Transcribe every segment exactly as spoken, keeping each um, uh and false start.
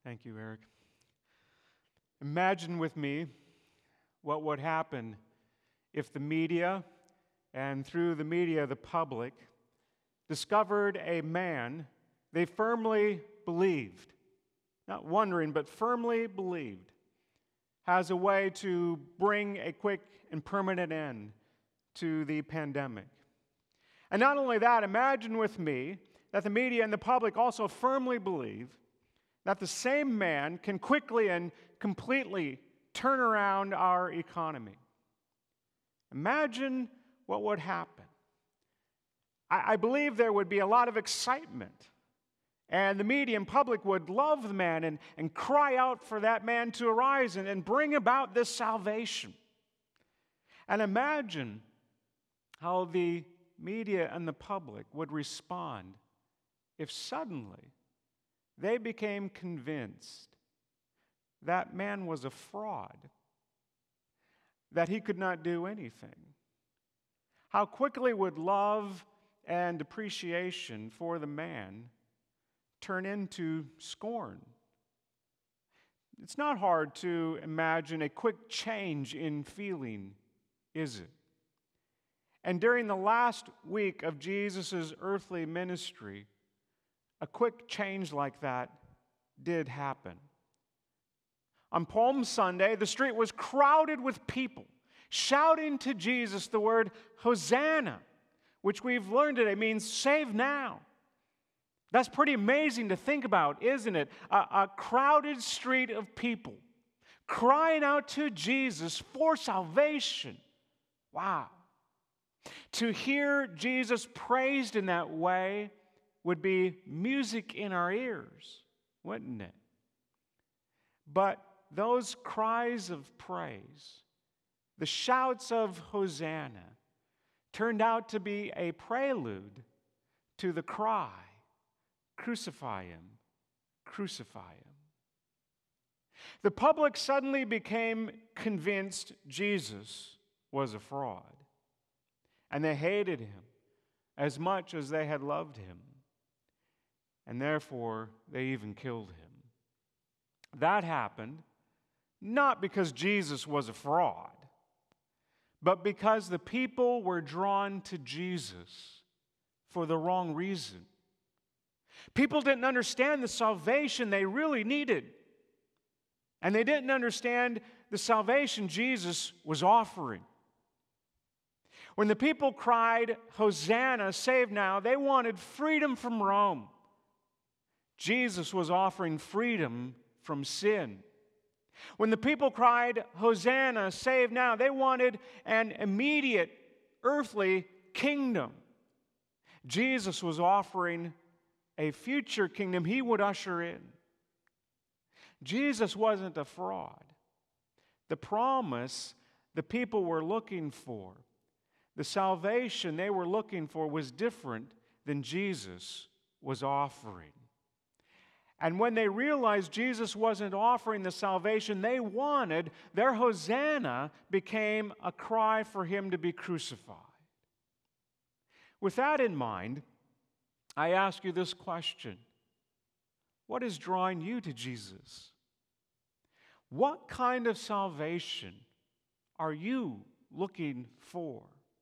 Thank you, Eric. Imagine with me what would happen if the media, and through the media, the public, discovered a man they firmly believed, not wondering, but firmly believed, has a way to bring a quick and permanent end to the pandemic. And not only that, imagine with me that the media and the public also firmly believe that the same man can quickly and completely turn around our economy. Imagine what would happen. I, I believe there would be a lot of excitement, and the media and public would love the man and, and cry out for that man to arise and, and bring about this salvation. And imagine how the media and the public would respond if suddenly they became convinced that man was a fraud, that he could not do anything. How quickly would love and appreciation for the man turn into scorn? It's not hard to imagine a quick change in feeling, is it? And during the last week of Jesus' earthly ministry, a quick change like that did happen. On Palm Sunday, the street was crowded with people shouting to Jesus the word Hosanna, which we've learned today means save now. That's pretty amazing to think about, isn't it? A, a crowded street of people crying out to Jesus for salvation. Wow. To hear Jesus praised in that way would be music in our ears, wouldn't it? But those cries of praise, the shouts of Hosanna, turned out to be a prelude to the cry, crucify him, crucify him. The public suddenly became convinced Jesus was a fraud, and they hated him as much as they had loved him, and therefore they even killed him. That happened not because Jesus was a fraud, but because the people were drawn to Jesus for the wrong reason. People didn't understand the salvation they really needed, and they didn't understand the salvation Jesus was offering. When the people cried, Hosanna, save now, they wanted freedom from Rome. Jesus was offering freedom from sin. When the people cried, Hosanna, save now, they wanted an immediate earthly kingdom. Jesus was offering a future kingdom he would usher in. Jesus wasn't a fraud. The promise the people were looking for, the salvation they were looking for, was different than Jesus was offering. And when they realized Jesus wasn't offering the salvation they wanted, their Hosanna became a cry for him to be crucified. With that in mind, I ask you this question. What is drawing you to Jesus? What kind of salvation are you looking for?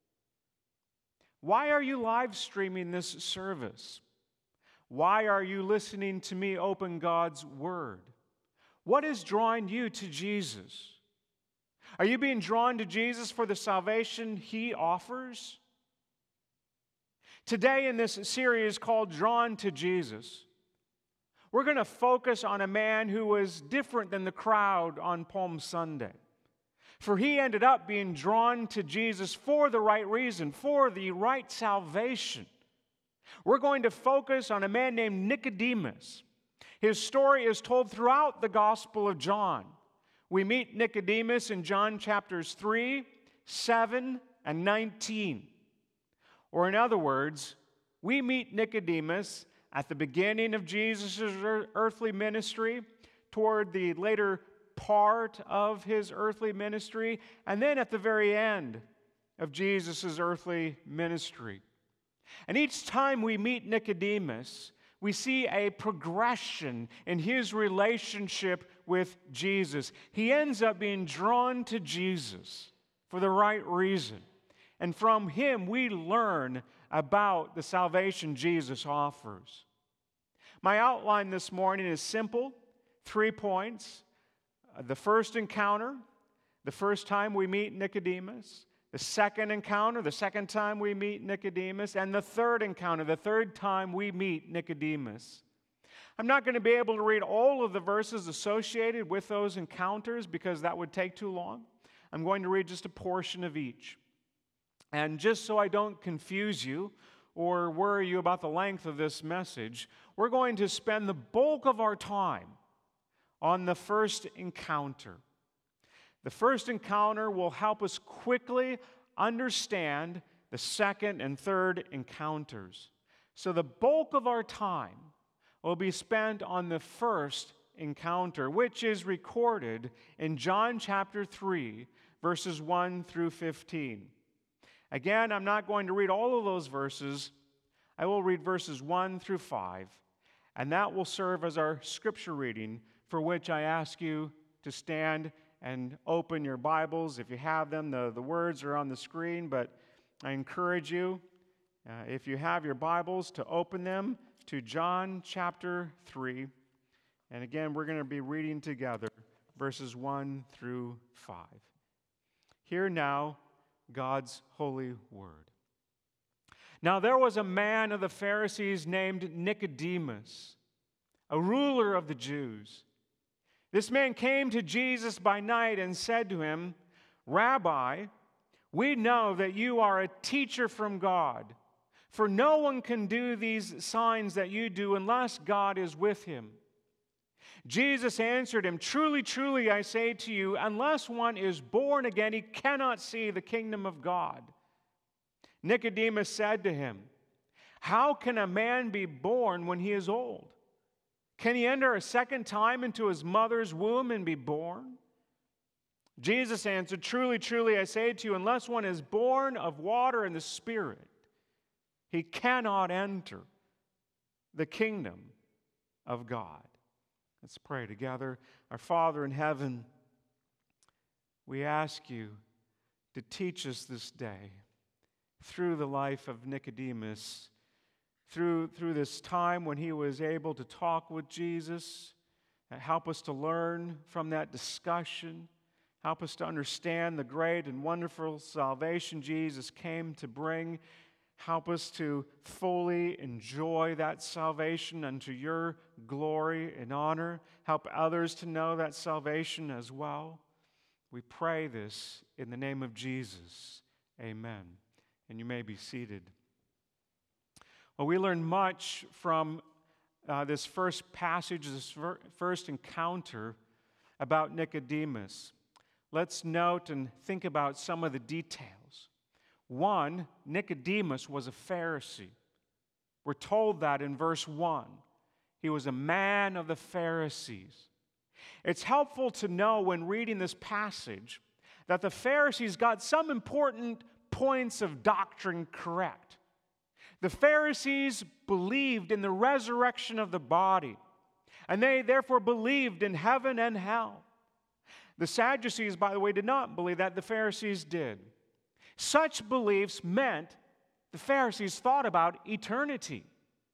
Why are you live streaming this service? Why are you listening to me open God's Word? What is drawing you to Jesus? Are you being drawn to Jesus for the salvation he offers? Today in this series called Drawn to Jesus, we're going to focus on a man who was different than the crowd on Palm Sunday. For he ended up being drawn to Jesus for the right reason, for the right salvation. We're going to focus on a man named Nicodemus. His story is told throughout the Gospel of John. We meet Nicodemus in John chapters three, seven, and nineteen. Or in other words, we meet Nicodemus at the beginning of Jesus' earthly ministry, toward the later part of his earthly ministry, and then at the very end of Jesus' earthly ministry. And each time we meet Nicodemus, we see a progression in his relationship with Jesus. He ends up being drawn to Jesus for the right reason. And from him, we learn about the salvation Jesus offers. My outline this morning is simple, three points. Uh, the first encounter, the first time we meet Nicodemus. The second encounter, the second time we meet Nicodemus. And the third encounter, the third time we meet Nicodemus. I'm not going to be able to read all of the verses associated with those encounters because that would take too long. I'm going to read just a portion of each. And just so I don't confuse you or worry you about the length of this message, we're going to spend the bulk of our time on the first encounter. The first encounter will help us quickly understand the second and third encounters. So the bulk of our time will be spent on the first encounter, which is recorded in John chapter three, verses one through fifteen. Again, I'm not going to read all of those verses. I will read verses one through five, and that will serve as our scripture reading, for which I ask you to stand and open your Bibles. If you have them, the, the words are on the screen, but I encourage you, uh, if you have your Bibles, to open them to John chapter three. And again, we're going to be reading together verses one through five. Hear now God's holy word. Now there was a man of the Pharisees named Nicodemus, a ruler of the Jews. This man came to Jesus by night and said to him, "Rabbi, we know that you are a teacher from God, for no one can do these signs that you do unless God is with him." Jesus answered him, "Truly, truly, I say to you, unless one is born again, he cannot see the kingdom of God." Nicodemus said to him, "How can a man be born when he is old? Can he enter a second time into his mother's womb and be born?" Jesus answered, "Truly, truly, I say to you, unless one is born of water and the Spirit, he cannot enter the kingdom of God." Let's pray together. Our Father in heaven, we ask you to teach us this day through the life of Nicodemus, through, through this time when he was able to talk with Jesus. Help us to learn from that discussion. Help us to understand the great and wonderful salvation Jesus came to bring. Help us to fully enjoy that salvation unto your glory and honor. Help others to know that salvation as well. We pray this in the name of Jesus. Amen. And you may be seated. Well, we learn much from uh, this first passage, this ver- first encounter about Nicodemus. Let's note and think about some of the details. One, Nicodemus was a Pharisee. We're told that in verse one. He was a man of the Pharisees. It's helpful to know when reading this passage that the Pharisees got some important points of doctrine correct. The Pharisees believed in the resurrection of the body, and they therefore believed in heaven and hell. The Sadducees, by the way, did not believe that. The Pharisees did. Such beliefs meant the Pharisees thought about eternity.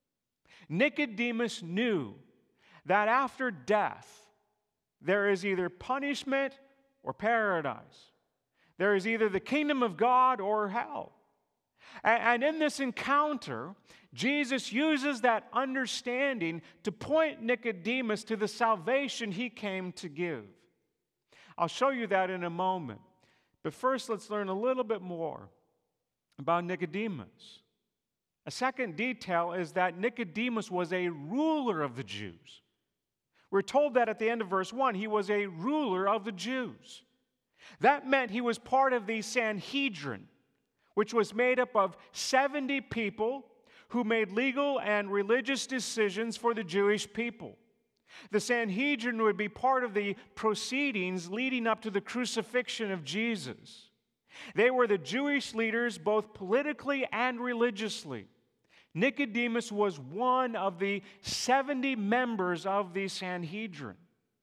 Nicodemus knew that after death, there is either punishment or paradise. There is either the kingdom of God or hell. And in this encounter, Jesus uses that understanding to point Nicodemus to the salvation he came to give. I'll show you that in a moment. But first, let's learn a little bit more about Nicodemus. A second detail is that Nicodemus was a ruler of the Jews. We're told that at the end of verse one, he was a ruler of the Jews. That meant he was part of the Sanhedrin, which was made up of seventy people who made legal and religious decisions for the Jewish people. The Sanhedrin would be part of the proceedings leading up to the crucifixion of Jesus. They were the Jewish leaders both politically and religiously. Nicodemus was one of the seventy members of the Sanhedrin.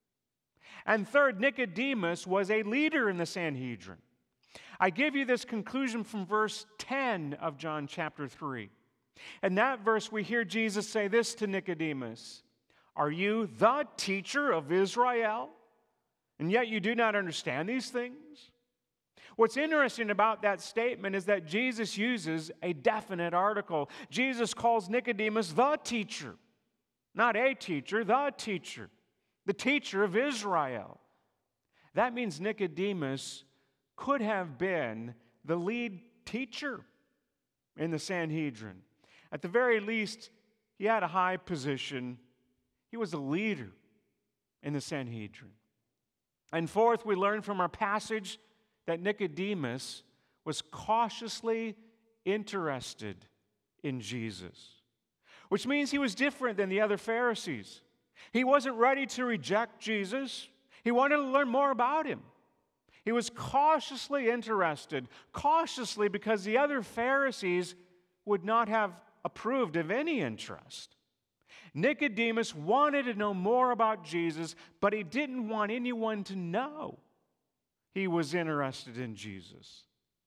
And third, Nicodemus was a leader in the Sanhedrin. I give you this conclusion from verse ten of John chapter three. In that verse, we hear Jesus say this to Nicodemus: "Are you the teacher of Israel, and yet you do not understand these things?" What's interesting about that statement is that Jesus uses a definite article. Jesus calls Nicodemus the teacher, not a teacher, the teacher, the teacher of Israel. That means Nicodemus could have been the lead teacher in the Sanhedrin. At the very least, he had a high position. He was a leader in the Sanhedrin. And fourth, we learn from our passage that Nicodemus was cautiously interested in Jesus, which means he was different than the other Pharisees. He wasn't ready to reject Jesus. He wanted to learn more about him. He was cautiously interested, cautiously because the other Pharisees would not have approved of any interest. Nicodemus wanted to know more about Jesus, but he didn't want anyone to know he was interested in Jesus.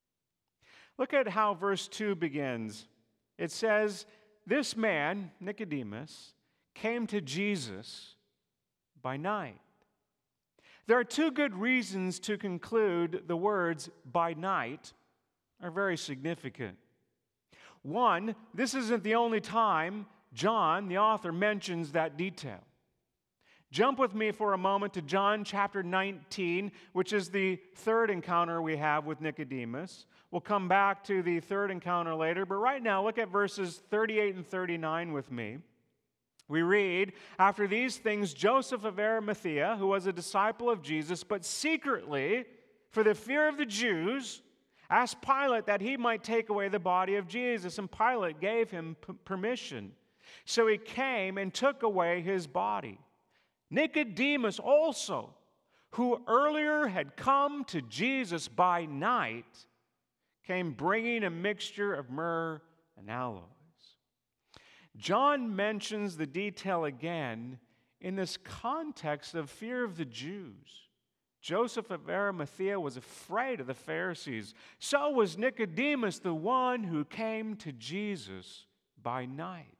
Look at how verse two begins. It says, "This man, Nicodemus, came to Jesus by night." There are two good reasons to conclude the words "by night" are very significant. One, this isn't the only time John, the author, mentions that detail. Jump with me for a moment to John chapter nineteen, which is the third encounter we have with Nicodemus. We'll come back to the third encounter later, but right now look at verses thirty-eight and thirty-nine with me. We read, "After these things, Joseph of Arimathea, who was a disciple of Jesus, but secretly, for the fear of the Jews, asked Pilate that he might take away the body of Jesus, and Pilate gave him p- permission. So he came and took away his body. Nicodemus also, who earlier had come to Jesus by night, came bringing a mixture of myrrh and aloes." John mentions the detail again in this context of fear of the Jews. Joseph of Arimathea was afraid of the Pharisees. So was Nicodemus, the one who came to Jesus by night.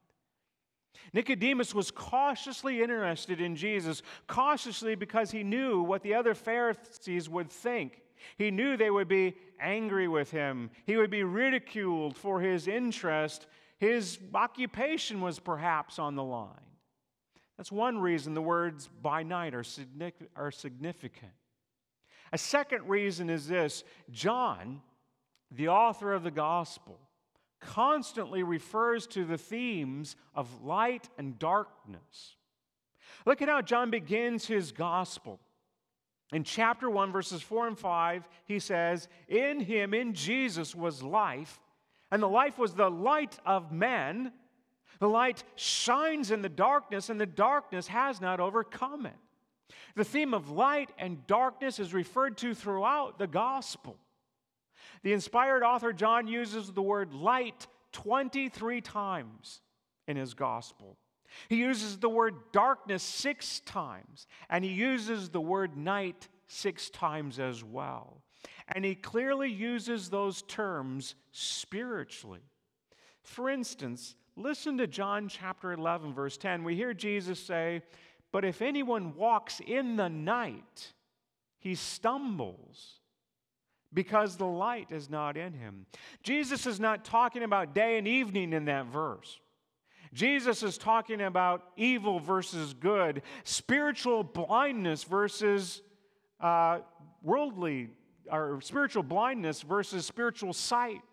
Nicodemus was cautiously interested in Jesus, cautiously because he knew what the other Pharisees would think. He knew they would be angry with him. He would be ridiculed for his interest. His occupation was perhaps on the line. That's one reason the words "by night" are significant. A second reason is this: John, the author of the gospel, constantly refers to the themes of light and darkness. Look at how John begins his gospel. In chapter one, verses four and five, he says, "In him, in Jesus, was life, and the life was the light of men. The light shines in the darkness, and the darkness has not overcome it." The theme of light and darkness is referred to throughout the gospel. The inspired author John uses the word light twenty-three times in his gospel. He uses the word darkness six times, and he uses the word night six times as well. And he clearly uses those terms spiritually. For instance, listen to John chapter eleven, verse ten. We hear Jesus say, "But if anyone walks in the night, he stumbles, because the light is not in him." Jesus is not talking about day and evening in that verse. Jesus is talking about evil versus good, spiritual blindness versus uh, worldly, or spiritual blindness versus spiritual sight,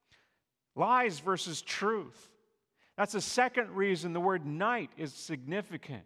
lies versus truth. That's the second reason the word night is significant.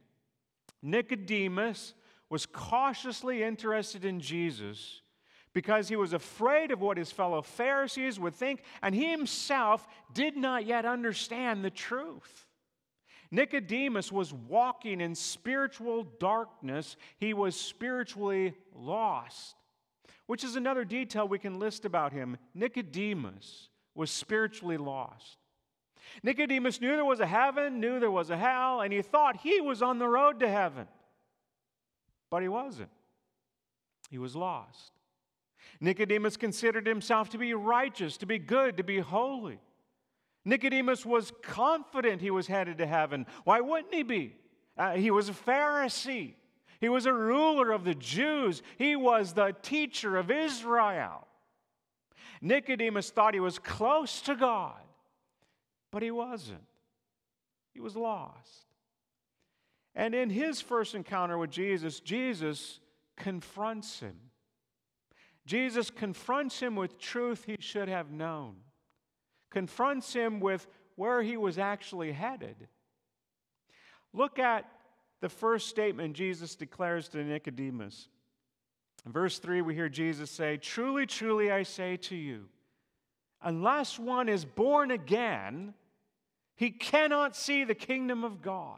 Nicodemus was cautiously interested in Jesus because he was afraid of what his fellow Pharisees would think, and he himself did not yet understand the truth. Nicodemus was walking in spiritual darkness. He was spiritually lost, which is another detail we can list about him. Nicodemus was spiritually lost. Nicodemus knew there was a heaven, knew there was a hell, and he thought he was on the road to heaven. But he wasn't. He was lost. Nicodemus considered himself to be righteous, to be good, to be holy. Nicodemus was confident he was headed to heaven. Why wouldn't he be? Uh, he was a Pharisee. He was a ruler of the Jews. He was the teacher of Israel. Nicodemus thought he was close to God, but he wasn't. He was lost. And in his first encounter with Jesus, Jesus confronts him. Jesus confronts him with truth he should have known. Confronts him with where he was actually headed. Look at the first statement Jesus declares to Nicodemus. In verse three, we hear Jesus say, "Truly, truly, I say to you, unless one is born again, he cannot see the kingdom of God."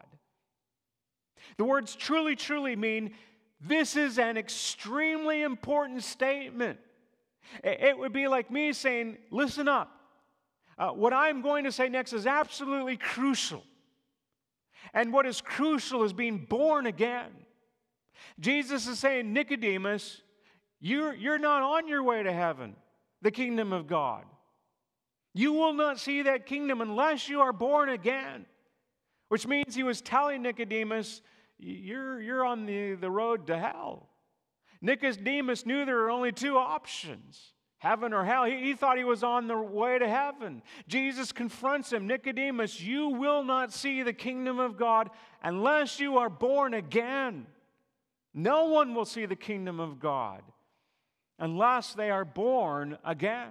The words truly, truly mean this is an extremely important statement. It would be like me saying, listen up. Uh, what I'm going to say next is absolutely crucial. And what is crucial is being born again. Jesus is saying, Nicodemus, you're, you're not on your way to heaven, the kingdom of God. You will not see that kingdom unless you are born again. Which means he was telling Nicodemus, you're, you're on the, the road to hell. Nicodemus knew there were only two options, heaven or hell. He, he thought he was on the way to heaven. Jesus confronts him, Nicodemus, you will not see the kingdom of God unless you are born again. No one will see the kingdom of God unless they are born again.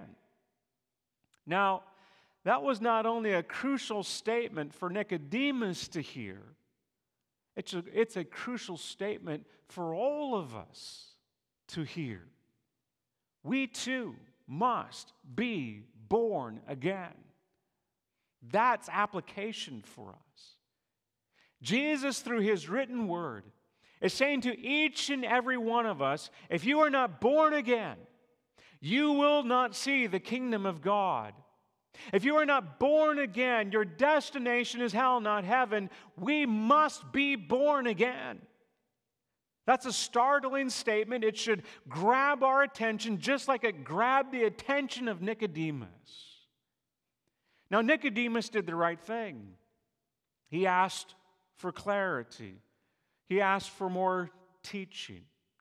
Now, that was not only a crucial statement for Nicodemus to hear, it's a, it's a crucial statement for all of us to hear. We too must be born again. That's application for us. Jesus, through his written word, is saying to each and every one of us, if you are not born again, you will not see the kingdom of God. If you are not born again, your destination is hell, not heaven. We must be born again. That's a startling statement. It should grab our attention just like it grabbed the attention of Nicodemus. Now, Nicodemus did the right thing. He asked for clarity. He asked for more teaching.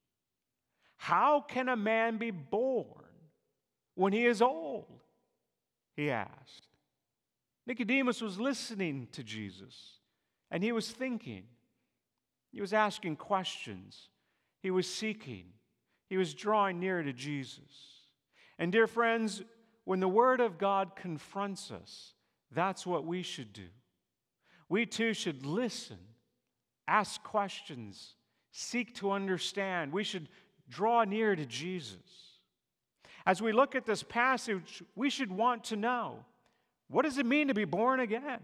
How can a man be born when he is old? He asked. Nicodemus was listening to Jesus, and he was thinking. He was asking questions. He was seeking. He was drawing near to Jesus. And dear friends, when the Word of God confronts us, that's what we should do. We too should listen, ask questions, seek to understand. We should draw near to Jesus. As we look at this passage, we should want to know, what does it mean to be born again?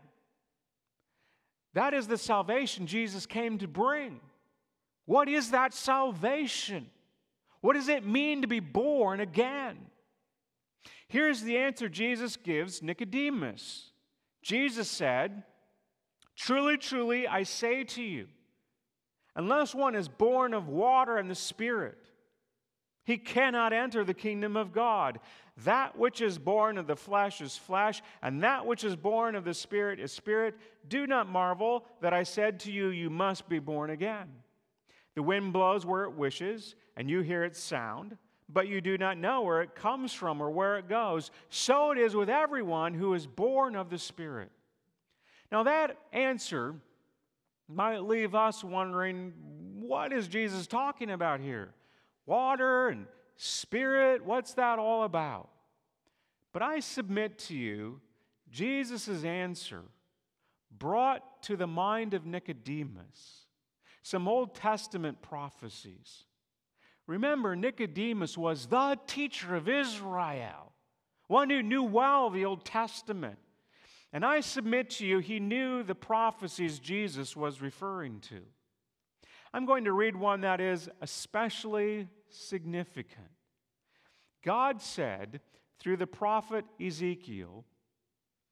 That is the salvation Jesus came to bring. What is that salvation? What does it mean to be born again? Here's the answer Jesus gives Nicodemus. Jesus said, "Truly, truly, I say to you, unless one is born of water and the Spirit, he cannot enter the kingdom of God. That which is born of the flesh is flesh, and that which is born of the Spirit is spirit. Do not marvel that I said to you, you must be born again. The wind blows where it wishes, and you hear its sound, but you do not know where it comes from or where it goes. So it is with everyone who is born of the Spirit." Now that answer might leave us wondering, what is Jesus talking about here? Water and Spirit, what's that all about? But I submit to you, Jesus' answer brought to the mind of Nicodemus some Old Testament prophecies. Remember, Nicodemus was the teacher of Israel, one who knew well the Old Testament. And I submit to you, he knew the prophecies Jesus was referring to. I'm going to read one that is especially significant. God said through the prophet Ezekiel,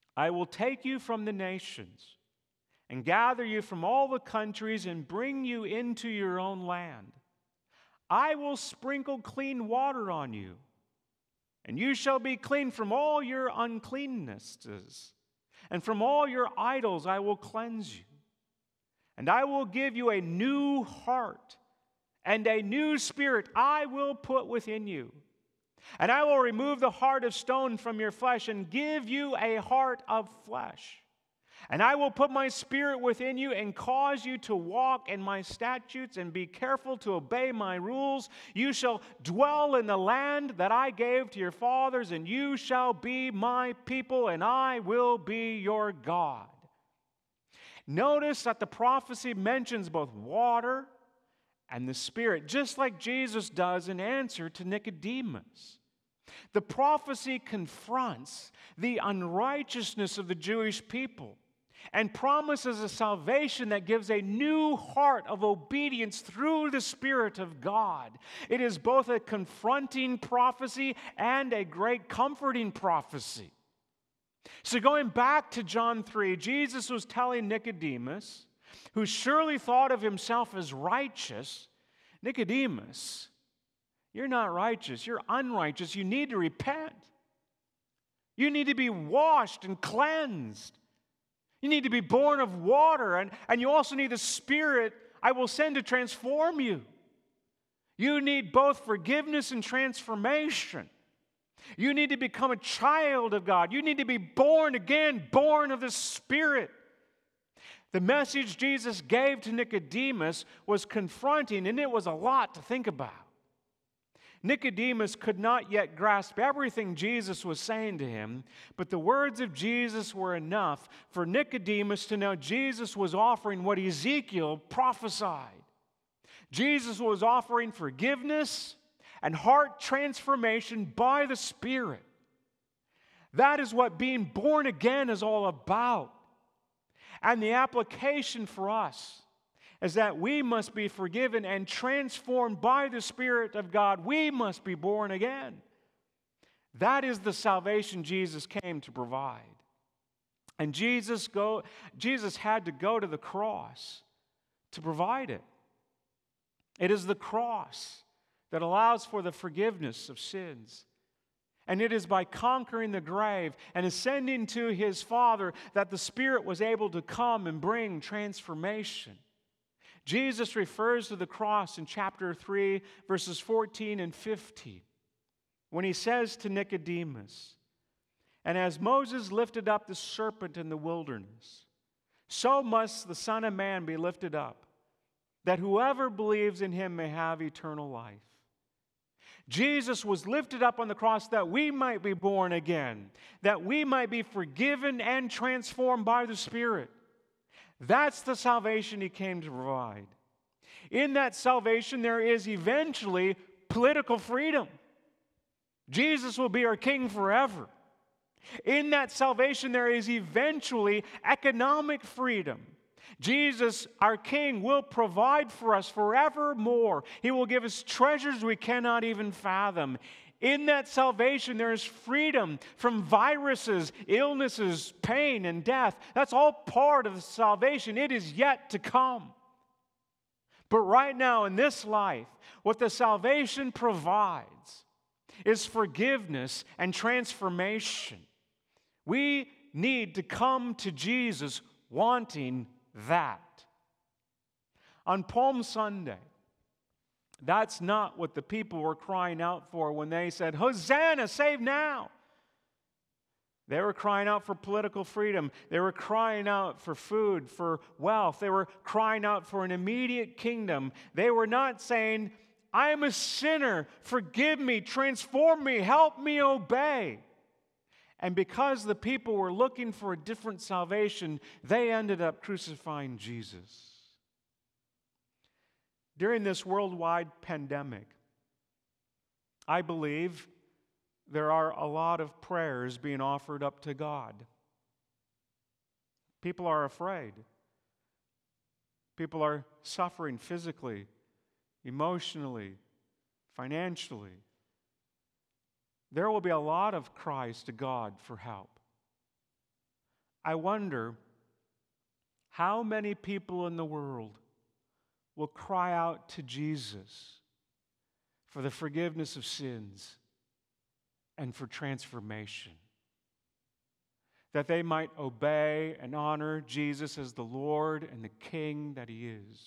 I will take you from the nations and gather you from all the countries and bring you into your own land. I will sprinkle clean water on you, and you shall be clean from all your uncleannesses, and from all your idols I will cleanse you. And I will give you a new heart, and a new spirit I will put within you. And I will remove the heart of stone from your flesh and give you a heart of flesh. And I will put my spirit within you and cause you to walk in my statutes and be careful to obey my rules. You shall dwell in the land that I gave to your fathers, and you shall be my people, and I will be your God. Notice that the prophecy mentions both water and the Spirit, just like Jesus does in answer to Nicodemus. The prophecy confronts the unrighteousness of the Jewish people and promises a salvation that gives a new heart of obedience through the Spirit of God. It is both a confronting prophecy and a great comforting prophecy. So going back to John three, Jesus was telling Nicodemus, who surely thought of himself as righteous, Nicodemus, you're not righteous, you're unrighteous, you need to repent. You need to be washed and cleansed. You need to be born of water, and, and you also need the Spirit I will send to transform you. You need both forgiveness and transformation. You need to become a child of God. You need to be born again, born of the Spirit. The message Jesus gave to Nicodemus was confronting, and it was a lot to think about. Nicodemus could not yet grasp everything Jesus was saying to him, but the words of Jesus were enough for Nicodemus to know Jesus was offering what Ezekiel prophesied. Jesus was offering forgiveness and heart transformation by the Spirit. That is what being born again is all about. And the application for us is that we must be forgiven and transformed by the Spirit of God. We must be born again. That is the salvation Jesus came to provide. And Jesus, go, Jesus had to go to the cross to provide it. It is the cross that allows for the forgiveness of sins. And it is by conquering the grave and ascending to His Father that the Spirit was able to come and bring transformation. Jesus refers to the cross in chapter three, verses fourteen and fifteen, when He says to Nicodemus, "And as Moses lifted up the serpent in the wilderness, so must the Son of Man be lifted up, that whoever believes in Him may have eternal life." Jesus was lifted up on the cross that we might be born again, that we might be forgiven and transformed by the Spirit. That's the salvation He came to provide. In that salvation, there is eventually political freedom. Jesus will be our King forever. In that salvation, there is eventually economic freedom. Jesus, our King, will provide for us forevermore. He will give us treasures we cannot even fathom. In that salvation, there is freedom from viruses, illnesses, pain, and death. That's all part of the salvation. It is yet to come. But right now, in this life, what the salvation provides is forgiveness and transformation. We need to come to Jesus wanting that. On Palm Sunday, that's not what the people were crying out for when they said, "Hosanna, save now." They were crying out for political freedom. They were crying out for food, for wealth. They were crying out for an immediate kingdom. They were not saying, "I am a sinner, forgive me, transform me, help me obey." And because the people were looking for a different salvation, they ended up crucifying Jesus. During this worldwide pandemic, I believe there are a lot of prayers being offered up to God. People are afraid. People are suffering physically, emotionally, financially. There will be a lot of cries to God for help. I wonder how many people in the world will cry out to Jesus for the forgiveness of sins and for transformation, that they might obey and honor Jesus as the Lord and the King that He is.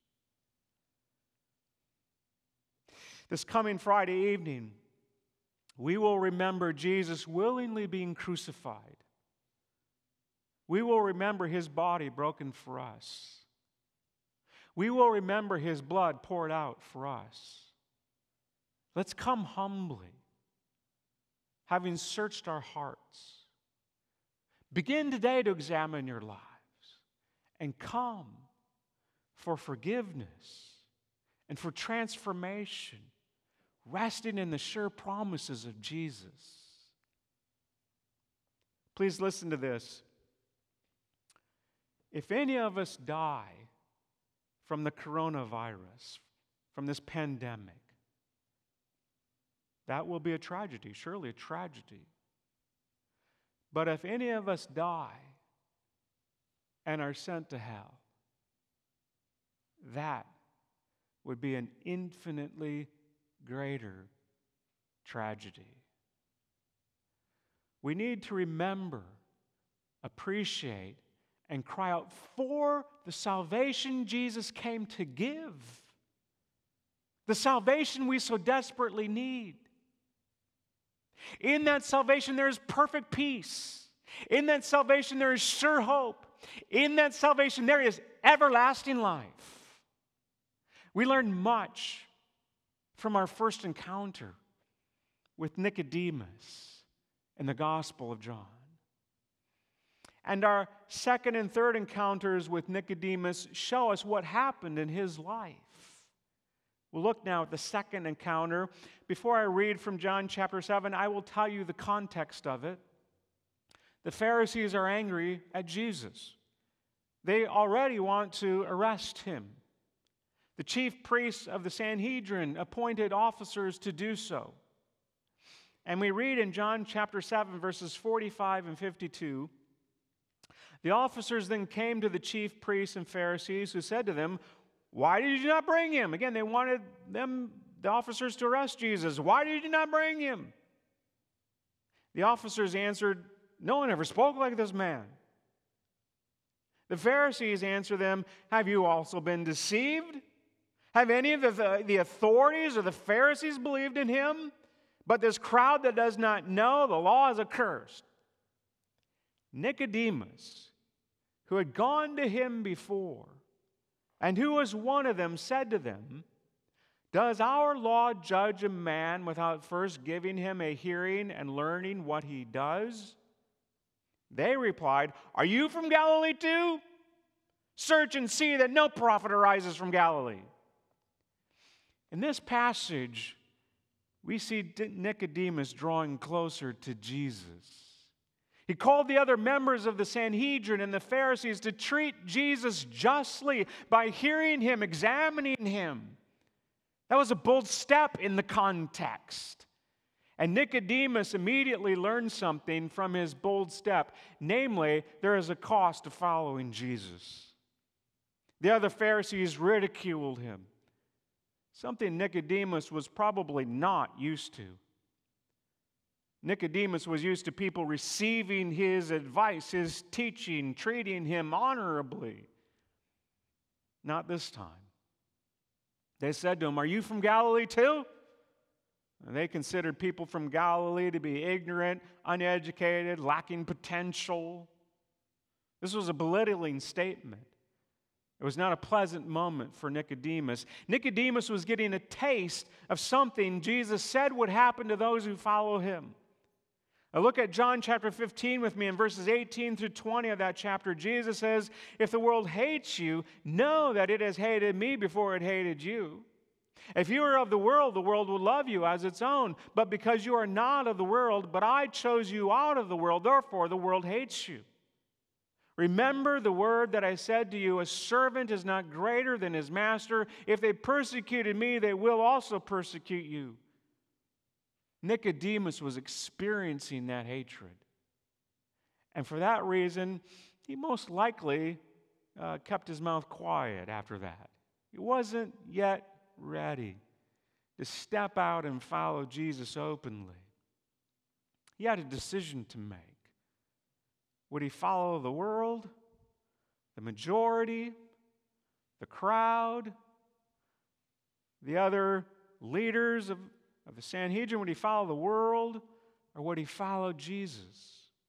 This coming Friday evening, we will remember Jesus willingly being crucified. We will remember His body broken for us. We will remember His blood poured out for us. Let's come humbly, having searched our hearts. Begin today to examine your lives and come for forgiveness and for transformation, resting in the sure promises of Jesus. Please listen to this. If any of us die from the coronavirus, from this pandemic, that will be a tragedy, surely a tragedy. But if any of us die and are sent to hell, that would be an infinitely greater tragedy. We need to remember, appreciate, and cry out for the salvation Jesus came to give, the salvation we so desperately need. In that salvation, there is perfect peace. In that salvation, there is sure hope. In that salvation, there is everlasting life. We learn much from our first encounter with Nicodemus in the Gospel of John. And our second and third encounters with Nicodemus show us what happened in his life. We'll look now at the second encounter. Before I read from John chapter seven, I will tell you the context of it. The Pharisees are angry at Jesus. They already want to arrest Him. The chief priests of the Sanhedrin appointed officers to do so. And we read in John chapter seven, verses forty-five and fifty-two, the officers then came to the chief priests and Pharisees, who said to them, "Why did you not bring Him?" Again, they wanted them, the officers, to arrest Jesus. "Why did you not bring Him?" The officers answered, "No one ever spoke like this man." The Pharisees answered them, "Have you also been deceived? Have any of the, the authorities or the Pharisees believed in Him? But this crowd that does not know the law is accursed." Nicodemus, who had gone to Him before, and who was one of them, said to them, "Does our law judge a man without first giving him a hearing and learning what he does?" They replied, "Are you from Galilee too? Search and see that no prophet arises from Galilee." In this passage, we see Nicodemus drawing closer to Jesus. He called the other members of the Sanhedrin and the Pharisees to treat Jesus justly by hearing Him, examining Him. That was a bold step in the context. And Nicodemus immediately learned something from his bold step. Namely, there is a cost to following Jesus. The other Pharisees ridiculed Him, something Nicodemus was probably not used to. Nicodemus was used to people receiving his advice, his teaching, treating him honorably. Not this time. They said to him, "Are you from Galilee too?" And they considered people from Galilee to be ignorant, uneducated, lacking potential. This was a belittling statement. It was not a pleasant moment for Nicodemus. Nicodemus was getting a taste of something Jesus said would happen to those who follow Him. Now look at John chapter fifteen with me in verses eighteen through twenty of that chapter. Jesus says, "If the world hates you, know that it has hated me before it hated you. If you were of the world, the world would love you as its own. But because you are not of the world, but I chose you out of the world, therefore the world hates you. Remember the word that I said to you, a servant is not greater than his master. If they persecuted me, they will also persecute you." Nicodemus was experiencing that hatred. And for that reason, he most likely uh, kept his mouth quiet after that. He wasn't yet ready to step out and follow Jesus openly. He had a decision to make. Would he follow the world, the majority, the crowd, the other leaders of, of the Sanhedrin? Would he follow the world, or would he follow Jesus?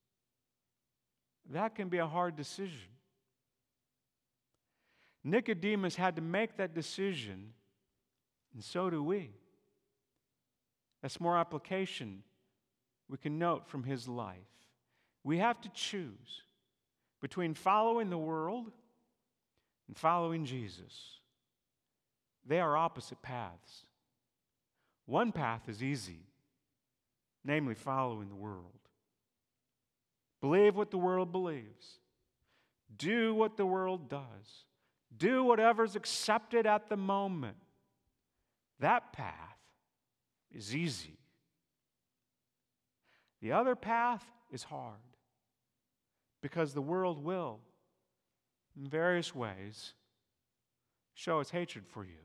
That can be a hard decision. Nicodemus had to make that decision, and so do we. That's more application we can note from his life. We have to choose between following the world and following Jesus. They are opposite paths. One path is easy, namely following the world. Believe what the world believes. Do what the world does. Do whatever's accepted at the moment. That path is easy. The other path is hard because the world will, in various ways, show its hatred for you.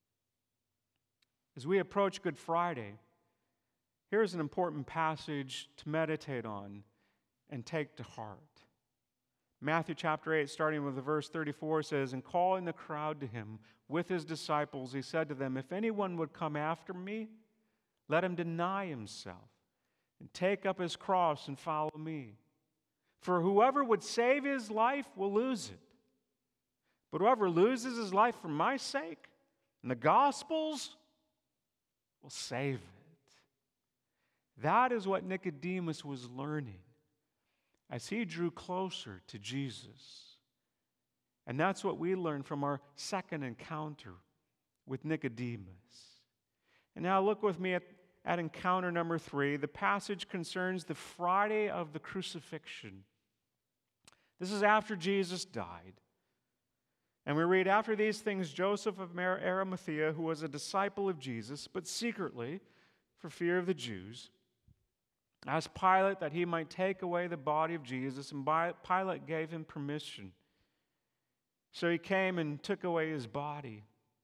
As we approach Good Friday, here's an important passage to meditate on and take to heart. Matthew chapter eight, starting with the verse thirty-four, says, "And calling the crowd to him with his disciples, he said to them, 'If anyone would come after me, let him deny himself and take up his cross and follow me. For whoever would save his life will lose it. But whoever loses his life for my sake and the gospel's will save it.'" That is what Nicodemus was learning as he drew closer to Jesus. And that's what we learn from our second encounter with Nicodemus. And now look with me at, at encounter number three. The passage concerns the Friday of the crucifixion. This is after Jesus died. And we read, "After these things, Joseph of Arimathea, who was a disciple of Jesus, but secretly, for fear of the Jews, asked Pilate that he might take away the body of Jesus, and Pilate gave him permission. So he came and took away his body.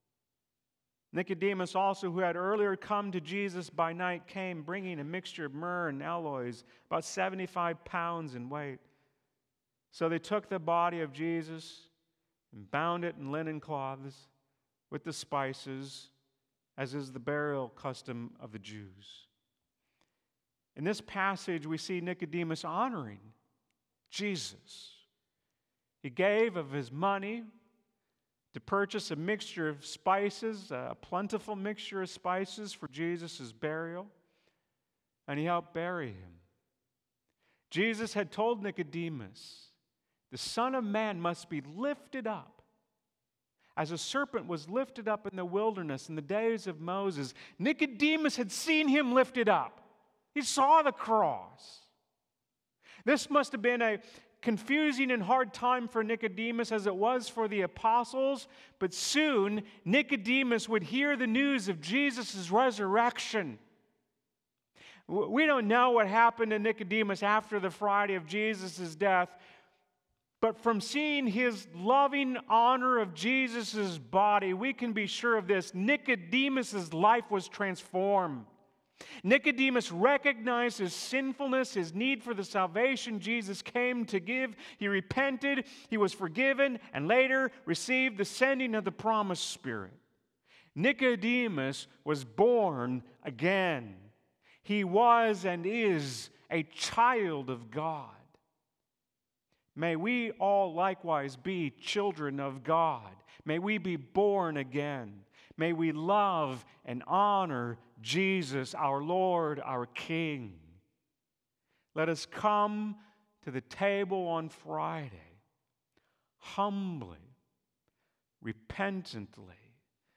Nicodemus also, who had earlier come to Jesus by night, came bringing a mixture of myrrh and aloes, about seventy-five pounds in weight. So they took the body of Jesus and bound it in linen cloths with the spices, as is the burial custom of the Jews." In this passage, we see Nicodemus honoring Jesus. He gave of his money to purchase a mixture of spices, a plentiful mixture of spices for Jesus' burial, and he helped bury him. Jesus had told Nicodemus, "The Son of Man must be lifted up. As a serpent was lifted up in the wilderness in the days of Moses." Nicodemus had seen him lifted up. He saw the cross. This must have been a confusing and hard time for Nicodemus as it was for the apostles, but soon Nicodemus would hear the news of Jesus' resurrection. We don't know what happened to Nicodemus after the Friday of Jesus' death, but from seeing his loving honor of Jesus' body, we can be sure of this: Nicodemus' life was transformed. Nicodemus recognized his sinfulness, his need for the salvation Jesus came to give. He repented, he was forgiven, and later received the sending of the promised Spirit. Nicodemus was born again. He was and is a child of God. May we all likewise be children of God. May we be born again. May we love and honor Jesus, our Lord, our King. Let us come to the table on Friday humbly, repentantly,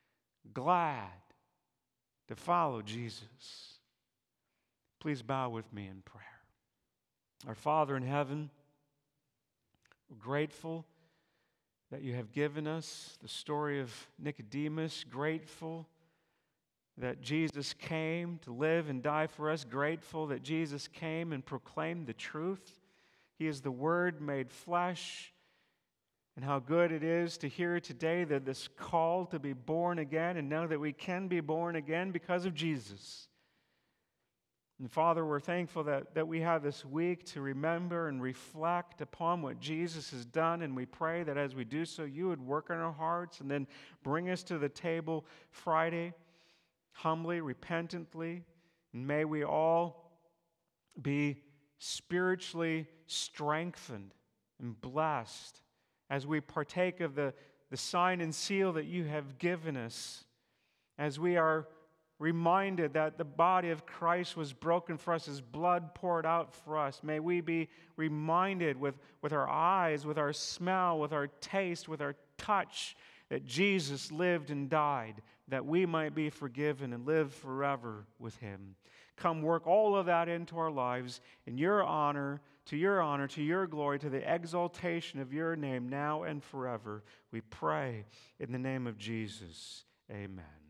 glad to follow Jesus. Please bow with me in prayer. Our Father in heaven, we're grateful that you have given us the story of Nicodemus, grateful that Jesus came to live and die for us, grateful that Jesus came and proclaimed the truth He is the Word made flesh. And how good it is to hear today that this call to be born again, and know that we can be born again because of Jesus. And Father, we're thankful that, that we have this week to remember and reflect upon what Jesus has done, and we pray that as we do so, you would work in our hearts and then bring us to the table Friday, humbly, repentantly, and may we all be spiritually strengthened and blessed as we partake of the, the sign and seal that you have given us, as we are reminded that the body of Christ was broken for us, His blood poured out for us. May we be reminded with, with our eyes, with our smell, with our taste, with our touch, that Jesus lived and died, that we might be forgiven and live forever with Him. Come work all of that into our lives in your honor, to your honor, to your glory, to the exaltation of your name now and forever. We pray in the name of Jesus. Amen.